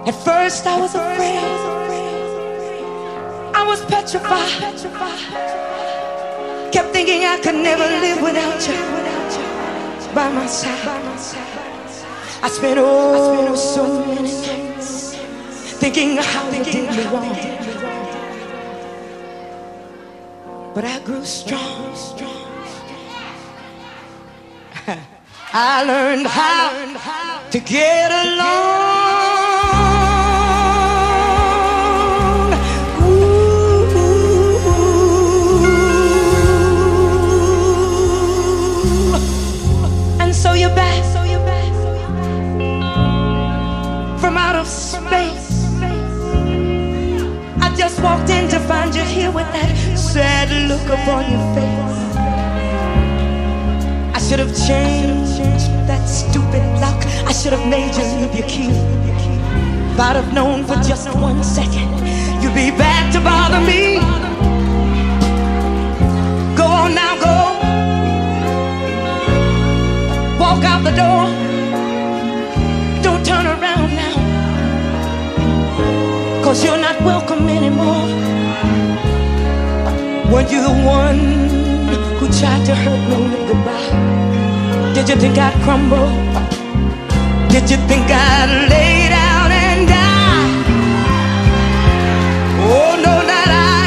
At first I was afraid, I was petrified, kept thinking I could never live without you by my side. I spent so many nights thinking how you did me wrong, but I grew strong. I learned how to get along. Ooh. And so you're back from out of space. I just walked in to find you here with that sad look upon your face. I should have changed that stupid lock. I should have made you leave your key. If I'd have known for just 1 second you'd be back to bother me. Go on now, go. Walk out the door. Don't turn around now, 'cause you're not welcome anymore. Weren't you the one who tried to hurt me with goodbye? Did you think I'd crumble? Did you think I'd lay down and die? Oh no, not I.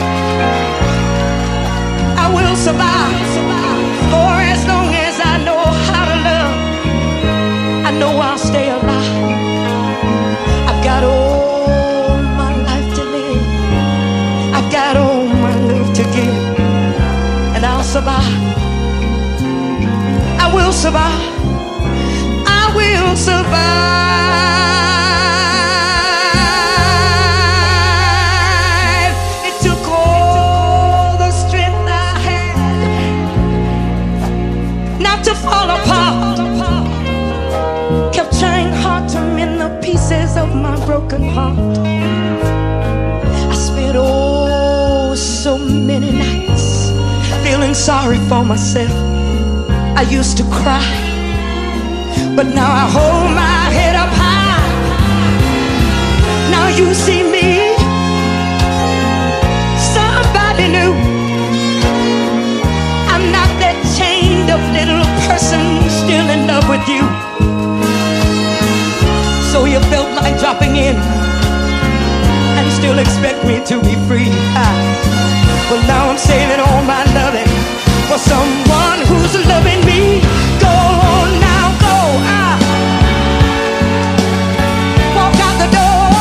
I will survive for as long as I know how to love. I know I'll stay alive. I've got all my life to live. I've got all my love to give, and I'll survive. I will survive. I will survive. It took all the strength I had not to fall apart. Kept trying hard to mend the pieces of my broken heart. I spent so many nights feeling sorry for myself. I used to cry, but now I hold my head up high. Now you see me, somebody new. I'm not that chained up little person still in love with you. So you felt like dropping in and still expect me to be free. But now I'm saving all my loving for someone who's loving me. Go on now, go. Walk out the door.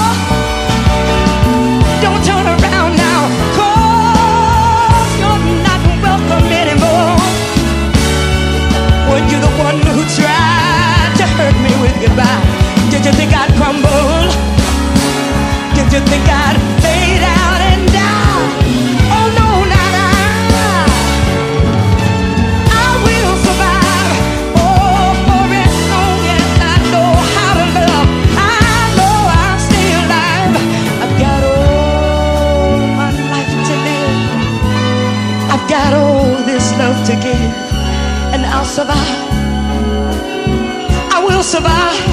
Don't turn around now, 'cause you're not welcome anymore. Were you the one who tried to hurt me with goodbye? Did you think I'd crumble? Did you think I'd lay down and die? Oh no, not I. I will survive. Oh, for as long as I know how to love. I know I'll stay alive. I've got all my life to live. I've got all this love to give, and I'll survive. I will survive.